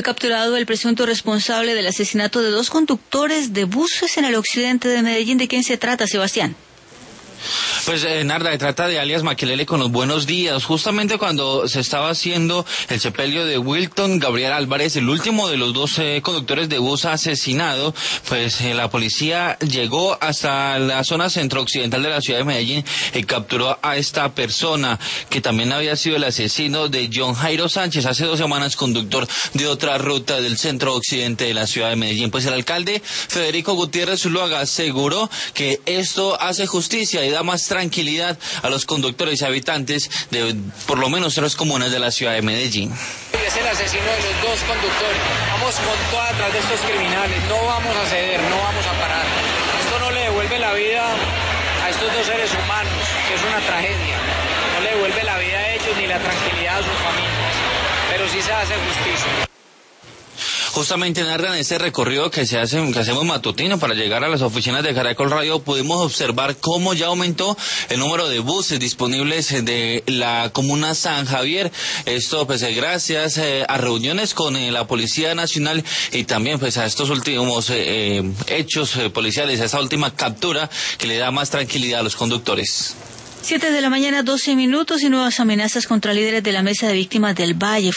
Capturado el presunto responsable del asesinato de 2 conductores de buses en el occidente de Medellín. ¿De quién se trata, Sebastián? Pues Narda, se trata de alias Maquelele con los buenos días. Justamente cuando se estaba haciendo el sepelio de Wilton Gabriel Álvarez, el último de los 2 conductores de bus asesinado, pues la policía llegó hasta la zona centro-occidental de la ciudad de Medellín y capturó a esta persona, que también había sido el asesino de John Jairo Sánchez, hace 2 semanas conductor de otra ruta del centro-occidente de la ciudad de Medellín. Pues el alcalde Federico Gutiérrez Zuluaga aseguró que esto hace justicia y da más tranquilidad a los conductores y habitantes de por lo menos 3 comunas de la ciudad de Medellín. Es el asesino de los 2 conductores. Vamos con todo atrás de estos criminales. No vamos a ceder, no vamos a parar. Esto no le devuelve la vida a estos 2 seres humanos, que es una tragedia. No le devuelve la vida a ellos ni la tranquilidad a sus familias. Pero sí se hace justicia. Justamente, Narda, en ese recorrido que hacemos matutino para llegar a las oficinas de Caracol Radio, pudimos observar cómo ya aumentó el número de buses disponibles de la comuna San Javier. Esto pues gracias a reuniones con la Policía Nacional y también pues a estos últimos hechos policiales, a esta última captura que le da más tranquilidad a los conductores. 7 de la mañana, 12 minutos, y nuevas amenazas contra líderes de la Mesa de Víctimas del Valle.